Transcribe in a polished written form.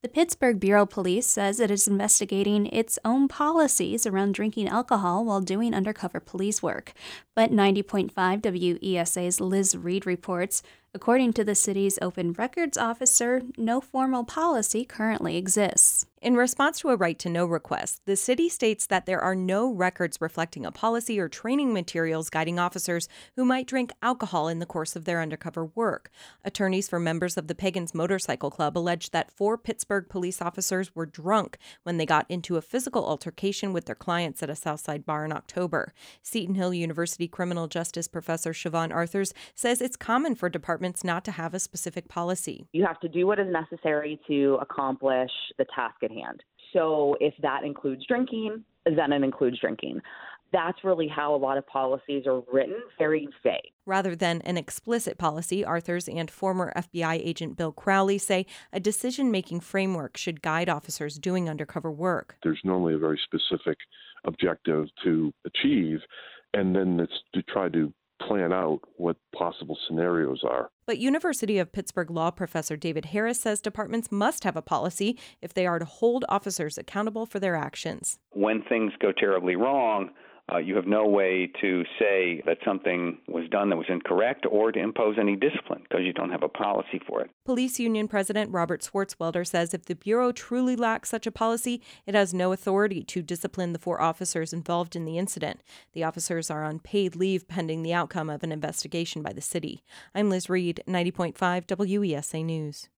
The Pittsburgh Bureau of Police says it is investigating its own policies around drinking alcohol while doing undercover police work. But 90.5 WESA's Liz Reed reports, according to the city's open records officer, no formal policy currently exists. In response to a right-to-know request, the city states that there are no records reflecting a policy or training materials guiding officers who might drink alcohol in the course of their undercover work. Attorneys for members of the Pagans Motorcycle Club allege that 4 Pittsburgh police officers were drunk when they got into a physical altercation with their clients at a Southside bar in October. Seton Hill University criminal justice professor Siobhan Arthurs says it's common for departments not to have a specific policy. You have to do what is necessary to accomplish the task at hand. So if that includes drinking, then it includes drinking. That's really how a lot of policies are written, very vague. Rather than an explicit policy, Arthurs and former FBI agent Bill Crowley say a decision-making framework should guide officers doing undercover work. There's normally a very specific objective to achieve, and then it's to try to plan out what possible scenarios are. But University of Pittsburgh law professor David Harris says departments must have a policy if they are to hold officers accountable for their actions. When things go terribly wrong, you have no way to say that something was done that was incorrect or to impose any discipline because you don't have a policy for it. Police Union President Robert Swartzwelder says if the Bureau truly lacks such a policy, it has no authority to discipline the 4 officers involved in the incident. The officers are on paid leave pending the outcome of an investigation by the city. I'm Liz Reed, 90.5 WESA News.